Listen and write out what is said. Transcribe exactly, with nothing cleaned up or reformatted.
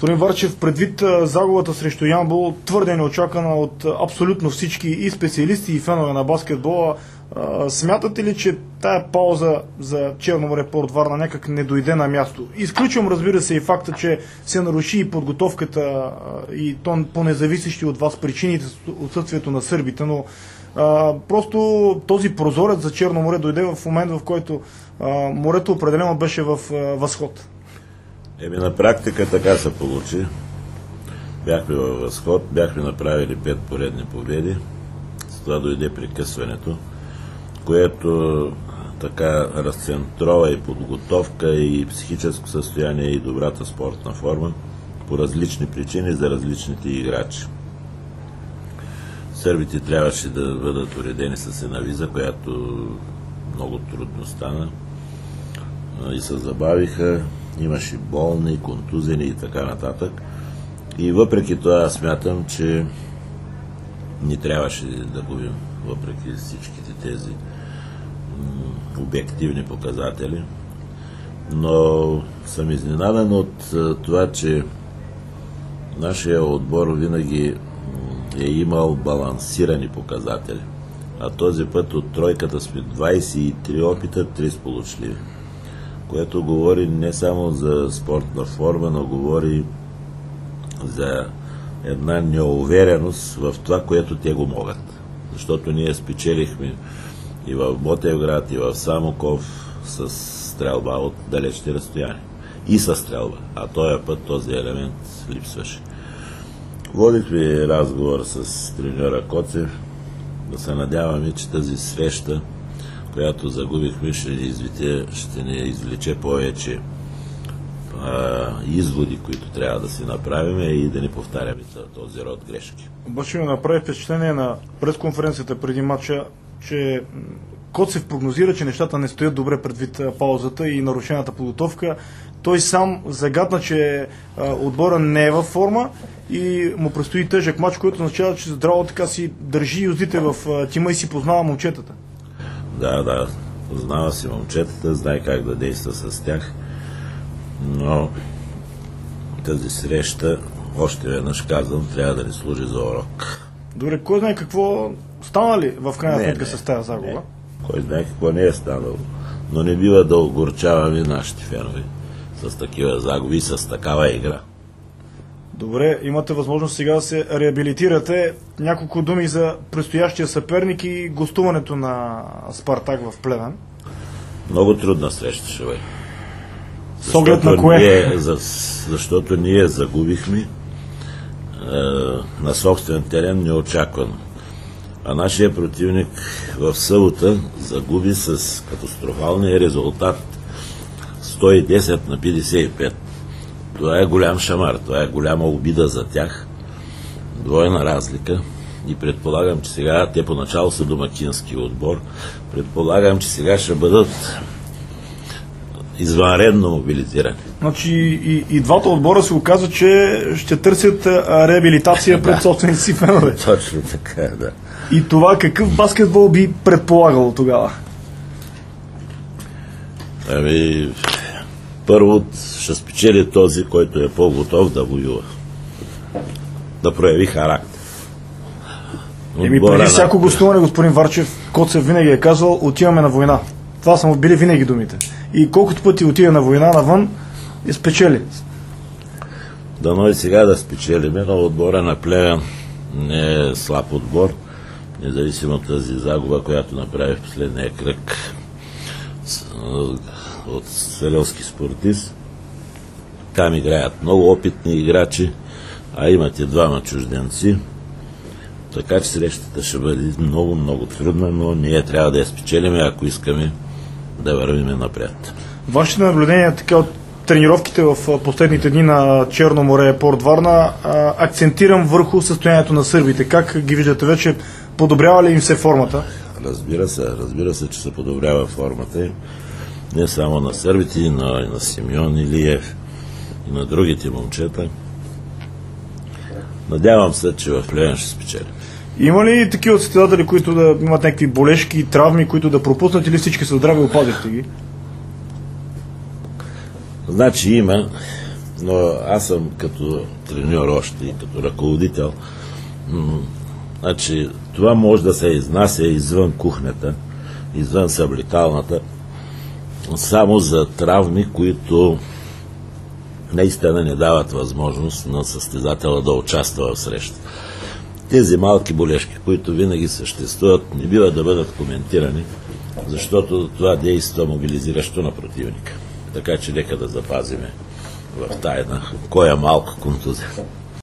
Господин Варчев, предвид загубата срещу Ямбол, твърде неочаквана от абсолютно всички и специалисти, и фенове на баскетбола, смятате ли, че тая пауза за Черно море Порт Варна някак не дойде на място? Изключвам, разбира се, и факта, че се наруши и подготовката, и то по независещи от вас причините, отсъствието на сърбите, но а, просто този прозорец за Черно море дойде в момент, в който а, морето определено беше в а, възход. Еми на практика така се получи. Бяхме във възход, бяхме направили пет поредни победи. С това дойде прекъсването, което така разцентрова и подготовка, и психическо състояние, и добрата спортна форма по различни причини за различните играчи. Сърбите трябваше да бъдат уредени с една виза, която много трудно стана и се забавиха. Имаше болни, контузени и така нататък. И въпреки това смятам, че ни трябваше да губим, въпреки всичките тези обективни показатели. Но съм изненадан от това, че нашия отбор винаги е имал балансирани показатели. А този път от тройката сме двайсет и три опита, три сполучливи. Което говори не само за спортна форма, но говори за една неувереност в това, което те го могат. Защото ние спечелихме и в Ботевград, и в Самоков с стрелба от далечни разстояния. И с стрелба. А този път този елемент липсваше. Водихме разговор с треньора Коцев. Да се надяваме, че тази среща, която загубихме, ще ни, извите, ще ни извлече повече а, изводи, които трябва да си направим и да не повтаряме този род грешки. Обаче ми направи впечатление на пресконференцията преди матча, че Коцев прогнозира, че нещата не стоят добре предвид паузата и нарушената подготовка. Той сам загадна, че а, отбора не е във форма и му предстои тежък матч, който означава, че здраво така си държи юздите в а, тима и си познава момчетата. Да, да, познава си момчетата, знае как да действа с тях, но тази среща, още веднъж казвам, трябва да ни служи за урок. Добре, кой знае какво стана ли в крайна сметка с тази загуба? Не. Кой знае какво не е станало, но не бива да огорчаваме нашите фенове с такива загуби, с такава игра. Добре, имате възможност сега да се реабилитирате. Няколко думи за предстоящия съперник и гостуването на Спартак в Плевен. Много трудна среща ще бъде. С оглед на кое? Ние, за, защото ние загубихме е, на собствен терен неочаквано. А нашия противник в събота загуби с катастрофалния резултат сто и десет на петдесет и пет. Това е голям шамар, това е голяма обида за тях, двойна разлика и предполагам, че сега те поначало са домакински отбор, предполагам, че сега ще бъдат извънредно мобилизирани. Значи и, и двата отбора се оказа, че ще търсят реабилитация пред собствените си фенове. Точно така, да. И това какъв баскетбол би предполагало тогава? Ами, първо ще спечели този, който е по-готов да воюва. Да прояви характер. Еми преди всяко гостуване, господин Варчев, Коцев винаги е казвал, отиваме на война. Това са му били винаги думите. И колкото пъти отида на война навън, и спечели. Дано и сега да спечелиме, но отбора на Плевен не е слаб отбор, независимо от тази загуба, която направи в последния кръг от Селелски спортист. Там играят много опитни играчи, а имате двама чужденци. Така че срещата ще бъде много, много трудна, но ние трябва да я спечелиме, ако искаме да вървим напред. Вашите наблюдения така от тренировките в последните дни на Черно море Порт Варна, акцентирам върху състоянието на сърбите. Как ги виждате вече? Подобрява ли им се формата? Разбира се, разбира се, че се подобрява формата им. Не само на сърбите, но и на Симеон Илиев и на другите момчета. Надявам се, че в Плевен ще спечели. Има ли такива състезатели, които да имат някакви болешки, травми, които да пропуснат, или всички са здрави, опазихте ги? Значи има Но аз съм като треньор още и като ръководител. М- значи, това може да се изнася извън кухнята, извън събликалната, само за травми, които наистина не дават възможност на състезателя да участва в среща. Тези малки болешки, които винаги съществуват, не бива да бъдат коментирани, защото това действа мобилизиращо на противника. Така че нека да запазиме в тайна коя малка контузия.